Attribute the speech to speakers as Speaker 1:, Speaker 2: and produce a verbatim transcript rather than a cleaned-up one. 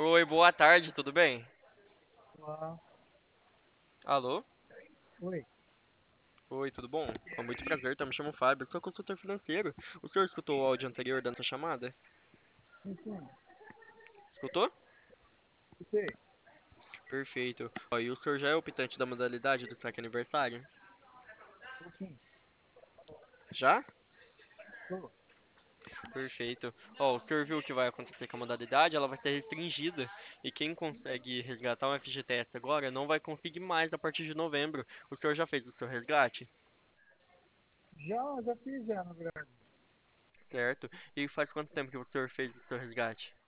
Speaker 1: Oi, boa tarde, tudo bem?
Speaker 2: Olá.
Speaker 1: Alô?
Speaker 2: Oi.
Speaker 1: Oi, tudo bom? Com muito prazer, tá? Me chamo Fábio, sou consultor financeiro. O senhor escutou o áudio anterior da nossa chamada?
Speaker 2: Sim, sim.
Speaker 1: Escutou?
Speaker 2: Escutei.
Speaker 1: Perfeito. Ó, e o senhor já é optante da modalidade do saque aniversário?
Speaker 2: Estou sim.
Speaker 1: Já?
Speaker 2: Estou.
Speaker 1: Perfeito. Ó, o senhor viu o que vai acontecer com a modalidade? Ela vai ser restringida. E quem consegue resgatar um F G T S agora não vai conseguir mais a partir de novembro. O senhor já fez o seu resgate?
Speaker 2: Já, já fiz já, na verdade.
Speaker 1: Certo. E faz quanto tempo que o senhor fez o seu resgate?